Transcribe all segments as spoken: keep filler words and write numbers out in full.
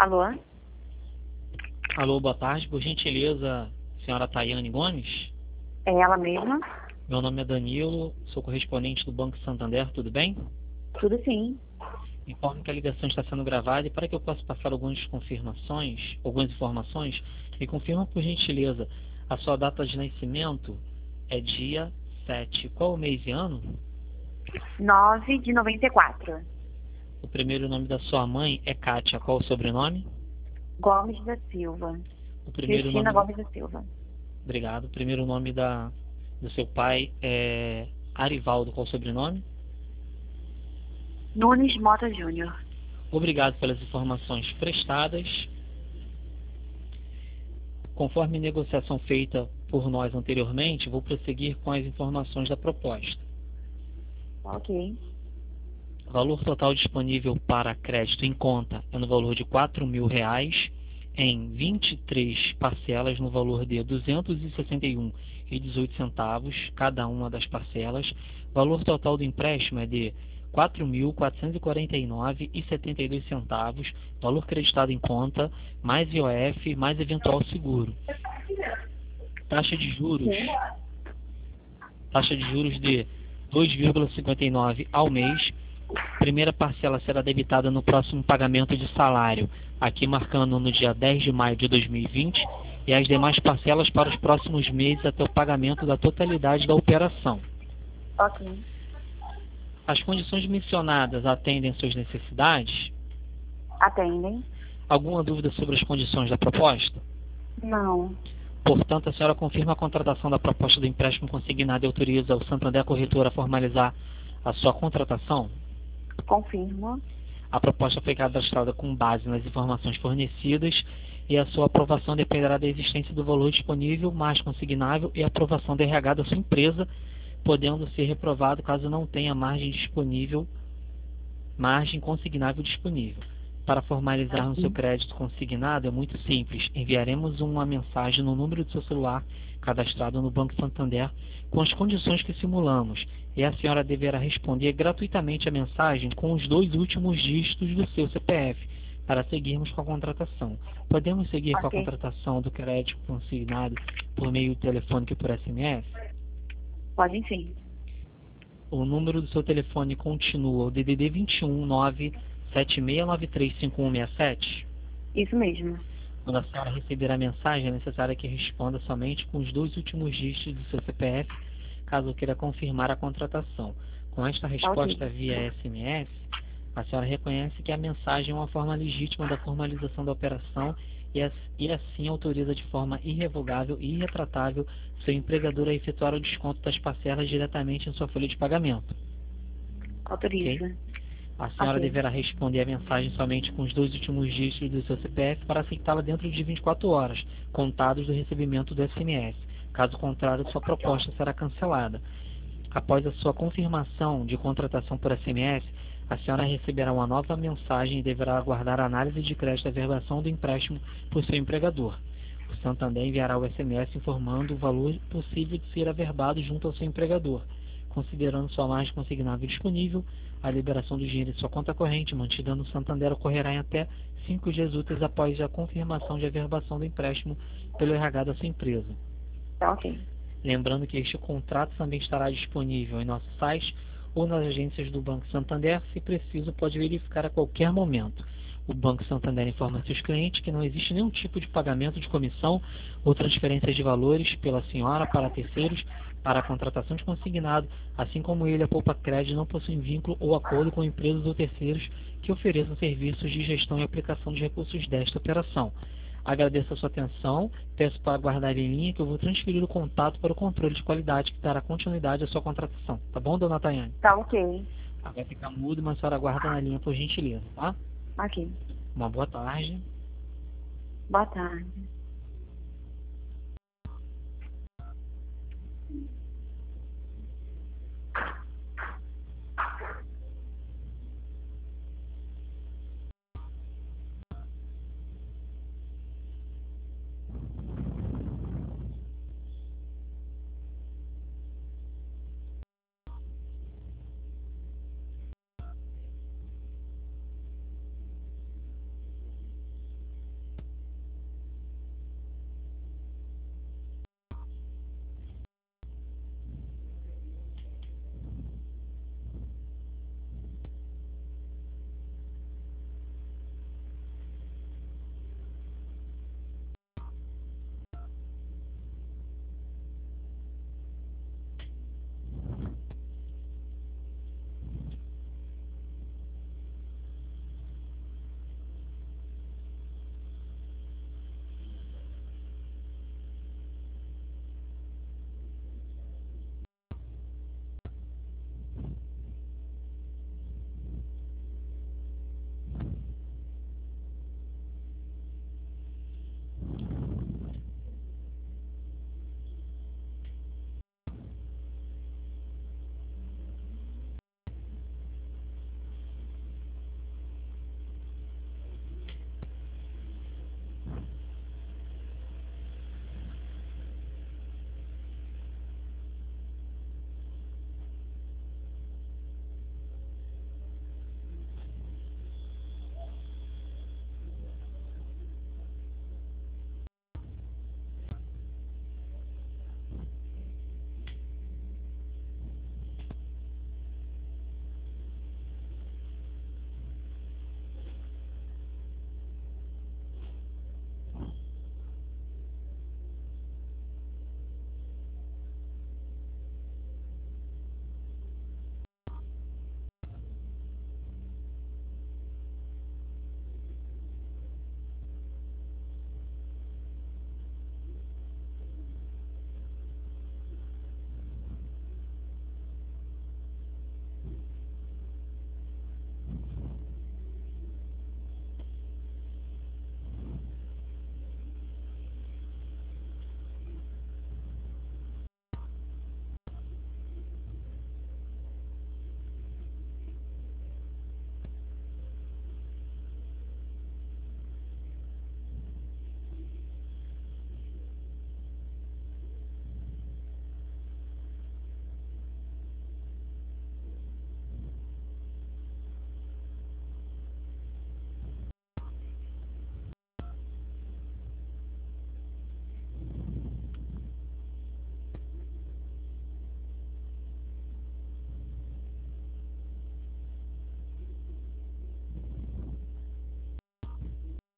Alô? Alô, boa tarde. Por gentileza, senhora Tayane Gomes? É ela mesma? Meu nome é Danilo, sou correspondente do Banco Santander, tudo bem? Tudo sim. Informo que a ligação está sendo gravada e para que eu possa passar algumas confirmações, algumas informações, me confirma por gentileza, a sua data de nascimento é dia sete. Qual o mês e ano? nove de noventa e quatro. O primeiro nome da sua mãe é Kátia. Qual o sobrenome? Gomes da Silva. O primeiro Cristina nome do... Gomes da Silva. Obrigado. O primeiro nome da... do seu pai é Arivaldo. Qual o sobrenome? Nunes Mota Júnior. Obrigado pelas informações prestadas. Conforme negociação feita por nós anteriormente, vou prosseguir com as informações da proposta. Ok. O valor total disponível para crédito em conta é no valor de quatro mil reais, em vinte e três parcelas no valor de duzentos e sessenta e um reais e dezoito centavos cada uma das parcelas. O valor total do empréstimo é de quatro mil quatrocentos e quarenta e nove reais e setenta e dois centavos, valor creditado em conta, mais I O F, mais eventual seguro. Taxa de juros, Sim. taxa de juros de dois vírgula cinquenta e nove ao mês. Primeira parcela será debitada no próximo pagamento de salário, aqui marcando no dia dez de maio de dois mil e vinte, e as demais parcelas para os próximos meses até o pagamento da totalidade da operação. Ok. As condições mencionadas atendem suas necessidades? Atendem? Alguma dúvida sobre as condições da proposta? Não. Portanto, a senhora confirma a contratação da proposta do empréstimo consignado e autoriza o Santander Corretora a formalizar a sua contratação? Confirmo. A proposta foi cadastrada com base nas informações fornecidas e a sua aprovação dependerá da existência do valor disponível mais consignável e a aprovação do R H da sua empresa, podendo ser reprovado caso não tenha margem disponível, margem consignável disponível. Para formalizarmos seu crédito consignado é muito simples. Enviaremos uma mensagem no número do seu celular cadastrado no Banco Santander com as condições que simulamos, e a senhora deverá responder gratuitamente a mensagem com os dois últimos dígitos do seu C P F para seguirmos com a contratação. Podemos seguir com a Ok. contratação do crédito consignado por meio telefônico e por S M S? Podem sim. O número do seu telefone continua o D D D vinte e um nove sete seis nove três cinco um seis sete? Isso mesmo. Quando a senhora receber a mensagem, é necessário que responda somente com os dois últimos dígitos do seu C P F, caso queira confirmar a contratação. Com esta Ok. resposta via S M S, a senhora reconhece que a mensagem é uma forma legítima da formalização da operação e, as- e assim autoriza de forma irrevogável e irretratável seu empregador a efetuar o desconto das parcelas diretamente em sua folha de pagamento. Ok? Autoriza. A senhora Ok. deverá responder a mensagem somente com os dois últimos dígitos do seu C P F para aceitá-la dentro de vinte e quatro horas, contados do recebimento do S M S. Caso contrário, sua proposta será cancelada. Após a sua confirmação de contratação por S M S, a senhora receberá uma nova mensagem e deverá aguardar a análise de crédito e averbação do empréstimo por seu empregador. O Santander enviará o S M S informando o valor possível de ser averbado junto ao seu empregador, considerando sua margem consignável disponível. A liberação do dinheiro em sua conta corrente, mantida no Santander, ocorrerá em até cinco dias úteis após a confirmação de averbação do empréstimo pelo R H da sua empresa. Tá ok. Lembrando que este contrato também estará disponível em nosso site ou nas agências do Banco Santander. Se preciso, pode verificar a qualquer momento. O Banco Santander informa seus clientes que não existe nenhum tipo de pagamento de comissão ou transferência de valores pela senhora para terceiros para a contratação de consignado, assim como ele, a Poupa Crédito, não possui vínculo ou acordo com empresas ou terceiros que ofereçam serviços de gestão e aplicação de recursos desta operação. Agradeço a sua atenção, peço para aguardar em linha que eu vou transferir o contato para o controle de qualidade que dará continuidade à sua contratação. Tá bom, dona Tayane? Tá ok. Ah, vai ficar mudo, mas a senhora aguarda na linha por gentileza, tá? Ok. Uma boa tarde. Boa tarde.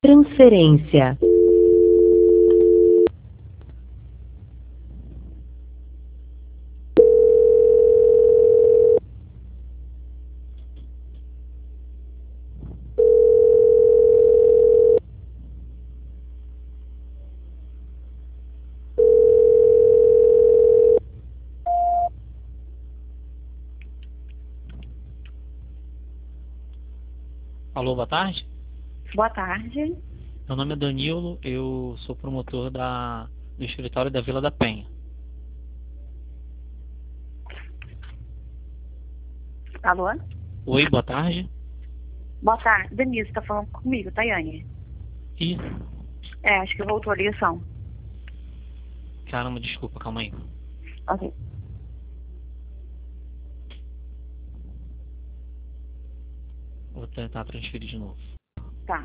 Transferência. Alô, boa tarde. Boa tarde. Meu nome é Danilo, eu sou promotor da, do escritório da Vila da Penha. Alô? Oi, boa tarde. Boa tarde. Denise, tá falando comigo, Tayane. Ih, É, acho que voltou a ligação. caramba, desculpa, calma aí. Ok. Vou tentar transferir de novo. Tá.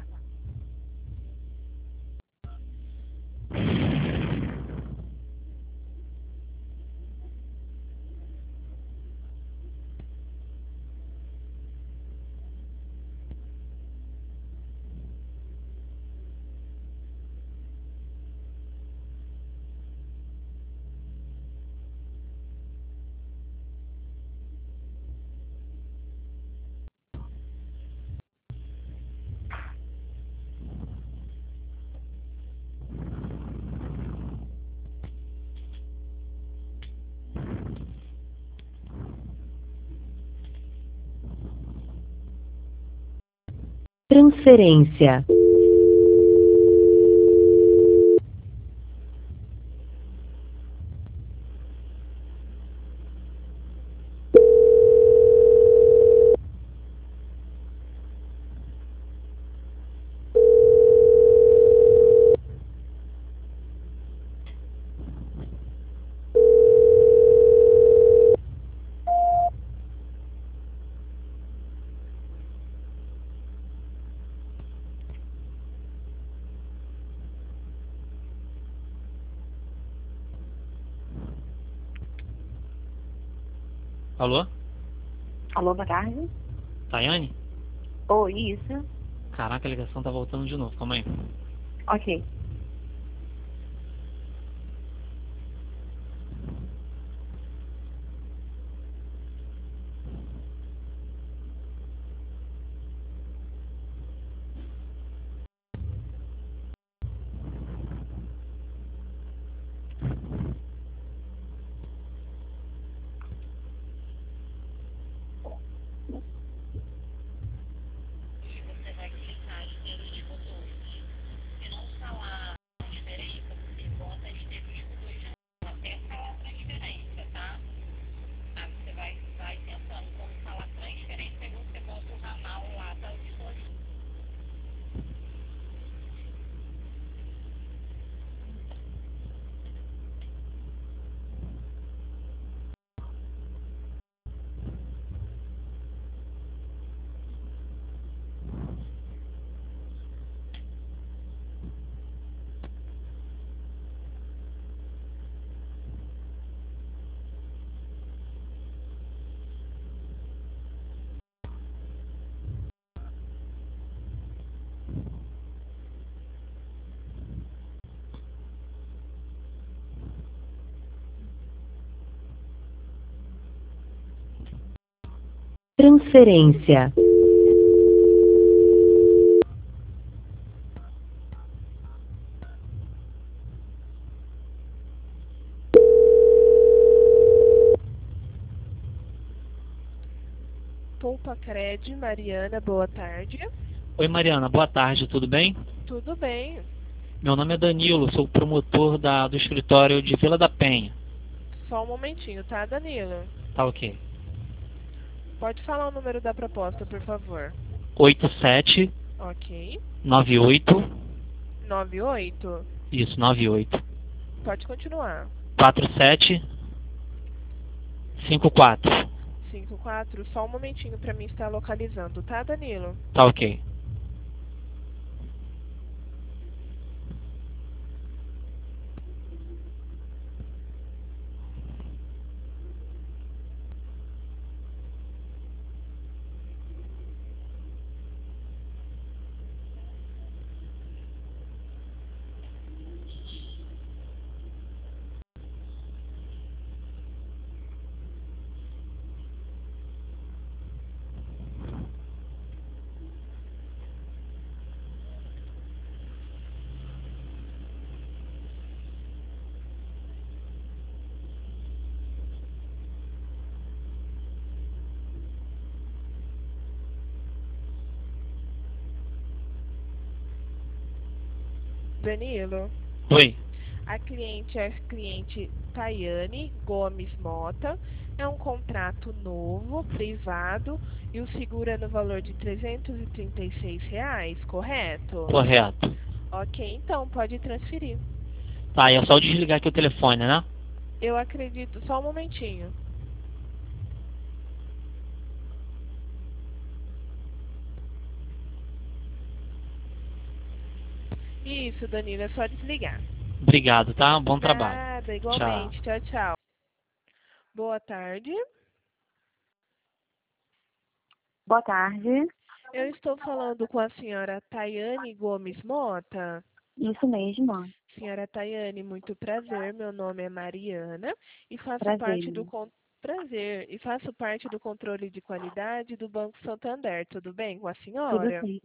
Transferência. Alô? Alô, boa tarde. Tayane? Oi, isso. Caraca, a ligação tá voltando de novo, calma aí. Ok. Transferência. Poupa Cred, Mariana, boa tarde. Oi, Mariana, boa tarde, tudo bem? Tudo bem? Meu nome é Danilo, sou promotor da, do escritório de Vila da Penha. Só um momentinho, tá, Danilo? Tá ok. Pode falar o número da proposta, por favor. oito sete Ok. nove oito, nove oito. isso, nove oito, Pode continuar. quatro sete cinco quatro. cinco quatro. Só um momentinho pra mim estar localizando, tá, Danilo? Tá ok. Danilo, Oi. a cliente é a cliente Tayane Gomes Mota. É um contrato novo, privado, e o seguro é no valor de trezentos e trinta e seis reais, correto? Correto. Ok, então pode transferir. Tá, é só desligar aqui o telefone, né? Eu acredito, só um momentinho. Isso, Danilo, é só desligar. Obrigado, tá? Bom trabalho. Nada, Tchau. igualmente. Tchau, tchau. Boa tarde. Boa tarde. Eu estou falando com a senhora Tayane Gomes Mota. Isso mesmo. Senhora Tayane, muito prazer. Meu nome é Mariana e faço Prazer. parte do con- prazer e faço parte do controle de qualidade do Banco Santander. Tudo bem com a Tudo senhora? bem.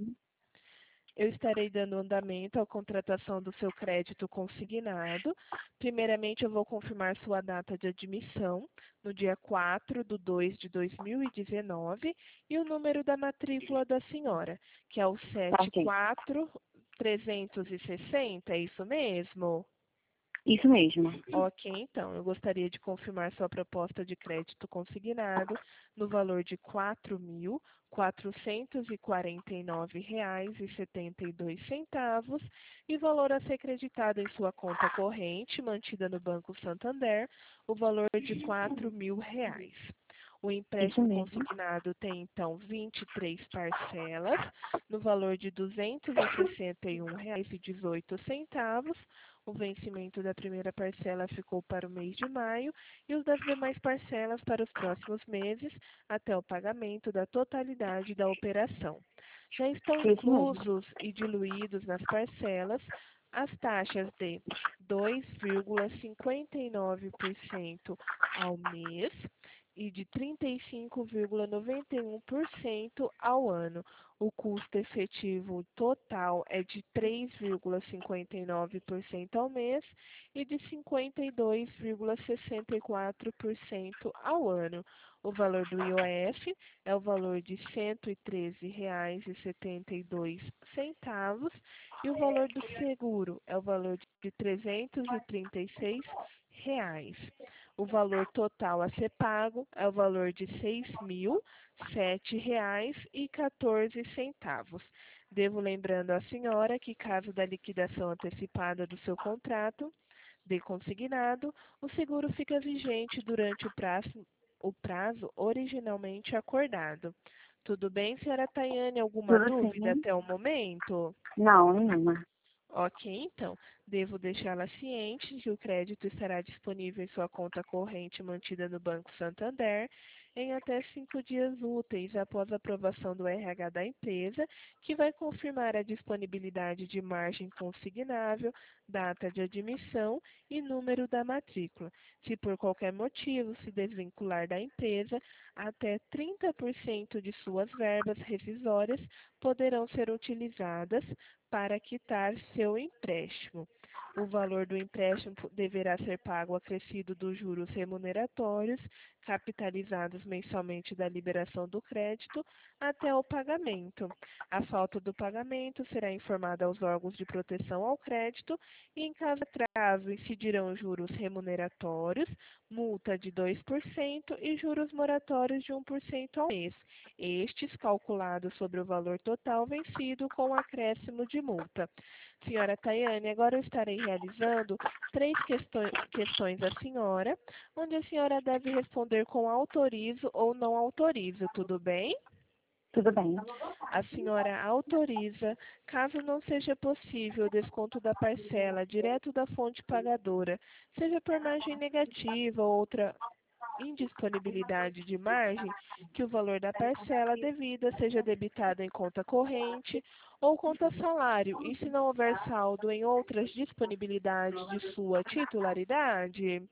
Eu estarei dando andamento à contratação do seu crédito consignado. Primeiramente, eu vou confirmar sua data de admissão, no dia quatro de dois de dois mil e dezenove, e o número da matrícula da senhora, que é o Tá sete ok. quatro trezentos e sessenta, é isso mesmo? Isso mesmo. Ok, então, eu gostaria de confirmar sua proposta de crédito consignado no valor de quatro mil quatrocentos e quarenta e nove reais e setenta e dois centavos e valor a ser creditado em sua conta corrente, mantida no Banco Santander, o valor de quatro mil reais. O Isso empréstimo mesmo. consignado tem, então, vinte e três parcelas, no valor de duzentos e sessenta e um reais e dezoito centavos. O vencimento da primeira parcela ficou para o mês de maio e os das demais parcelas para os próximos meses, até o pagamento da totalidade da operação. Já estão Isso mesmo. inclusos e diluídos nas parcelas as taxas de dois vírgula cinquenta e nove por cento ao mês e de trinta e cinco vírgula noventa e um por cento ao ano. O custo efetivo total é de três vírgula cinquenta e nove por cento ao mês e de cinquenta e dois vírgula sessenta e quatro por cento ao ano. O valor do I O F é o valor de cento e treze reais e setenta e dois centavos e o valor do seguro é o valor de trezentos e trinta e seis reais. O valor total a ser pago é o valor de seis mil sete reais e quatorze centavos. Devo lembrando à senhora que, caso da liquidação antecipada do seu contrato de consignado, o seguro fica vigente durante o prazo, o prazo originalmente acordado. Tudo bem, senhora Tayane? Alguma Tudo dúvida sim. até o momento? Não, nenhuma. Ok, então, devo deixá-la ciente que o crédito estará disponível em sua conta corrente mantida no Banco Santander em até cinco dias úteis após a aprovação do R H da empresa, que vai confirmar a disponibilidade de margem consignável, data de admissão e número da matrícula. Se por qualquer motivo se desvincular da empresa, até trinta por cento de suas verbas rescisórias poderão ser utilizadas para quitar seu empréstimo. O valor do empréstimo deverá ser pago acrescido dos juros remuneratórios, capitalizados mensalmente da liberação do crédito, até o pagamento. A falta do pagamento será informada aos órgãos de proteção ao crédito e, em caso de atraso, incidirão juros remuneratórios, multa de dois por cento e juros moratórios de um por cento ao mês, estes calculados sobre o valor total vencido com acréscimo de multa. Senhora Tayane, agora eu estarei realizando três questões, questões à senhora, onde a senhora deve responder com autorizo ou não autorizo, tudo bem? Tudo bem. A senhora autoriza, caso não seja possível o desconto da parcela direto da fonte pagadora, seja por margem negativa ou outra indisponibilidade de margem, que o valor da parcela devida seja debitado em conta corrente ou conta salário, e se não houver saldo em outras disponibilidades de sua titularidade?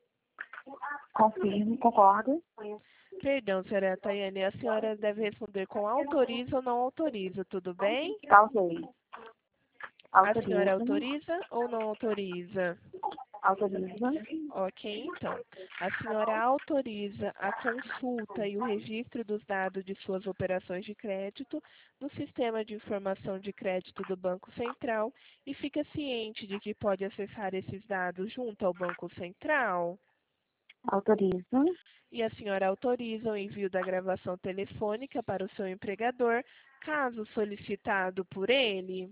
Confirmo, concordo. Perdão, senhora Tayane, a senhora deve responder com autoriza ou não autoriza, tudo bem? Tá ok. A senhora Autorizo. autoriza ou não autoriza? Autorizo. Ok, então. A senhora autoriza a consulta e o registro dos dados de suas operações de crédito no Sistema de Informação de Crédito do Banco Central e fica ciente de que pode acessar esses dados junto ao Banco Central? Autorizo. E a senhora autoriza o envio da gravação telefônica para o seu empregador, caso solicitado por ele?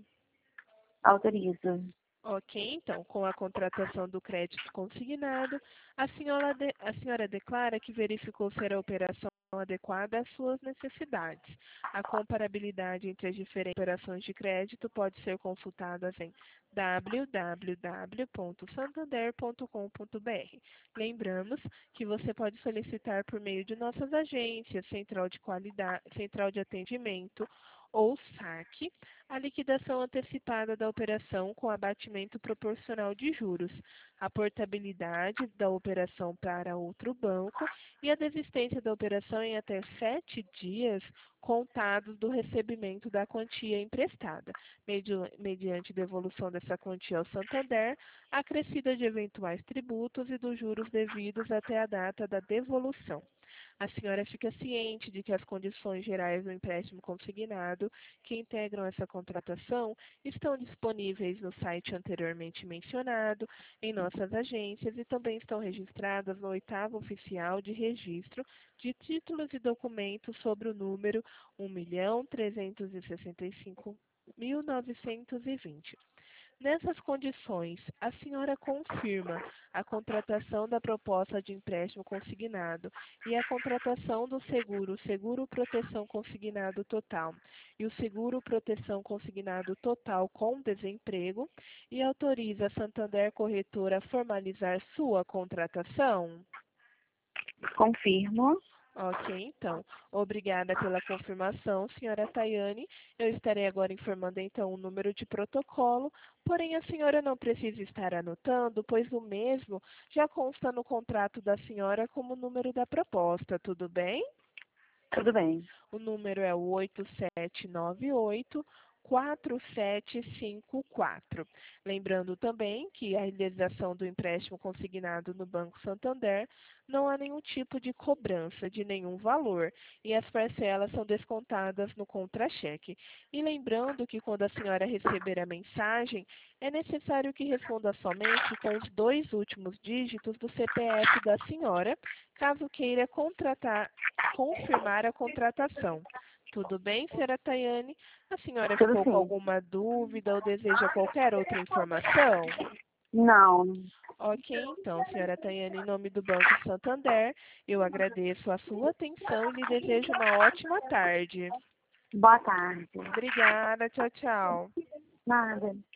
Autorizo. Ok, então, com a contratação do crédito consignado, a senhora, de, a senhora declara que verificou ser a operação adequada às suas necessidades. A comparabilidade entre as diferentes operações de crédito pode ser consultada em w w w ponto santander ponto com ponto b r. Lembramos que você pode solicitar por meio de nossas agências, central de qualidade, central de atendimento ou saque, a liquidação antecipada da operação com abatimento proporcional de juros, a portabilidade da operação para outro banco e a desistência da operação em até sete dias contados do recebimento da quantia emprestada, mediante devolução dessa quantia ao Santander, acrescida de eventuais tributos e dos juros devidos até a data da devolução. A senhora fica ciente de que as condições gerais do empréstimo consignado que integram essa contratação estão disponíveis no site anteriormente mencionado, em nossas agências e também estão registradas no oitavo oficial de registro de títulos e documentos sobre o número um milhão trezentos e sessenta e cinco mil novecentos e vinte. Nessas condições, a senhora confirma a contratação da proposta de empréstimo consignado e a contratação do seguro, seguro proteção consignado total, e o seguro proteção consignado total com desemprego, e autoriza a Santander Corretora a formalizar sua contratação? Confirmo. Ok, então. Obrigada pela confirmação, senhora Tayane. Eu estarei agora informando, então, o número de protocolo, porém a senhora não precisa estar anotando, pois o mesmo já consta no contrato da senhora como número da proposta, tudo bem? Tudo bem. O número é o oito sete nove oito, quatro sete cinco quatro. Lembrando também que a realização do empréstimo consignado no Banco Santander não há nenhum tipo de cobrança de nenhum valor e as parcelas são descontadas no contra-cheque. E lembrando que quando a senhora receber a mensagem, é necessário que responda somente com os dois últimos dígitos do C P F da senhora, caso queira contratar, confirmar a contratação. Tudo bem, senhora Tayane? A senhora Tudo ficou com sim. alguma dúvida ou deseja qualquer outra informação? Não. Ok, então, senhora Tayane, em nome do Banco Santander, eu agradeço a sua atenção e lhe desejo uma ótima tarde. Boa tarde. Obrigada, tchau, tchau. Nada.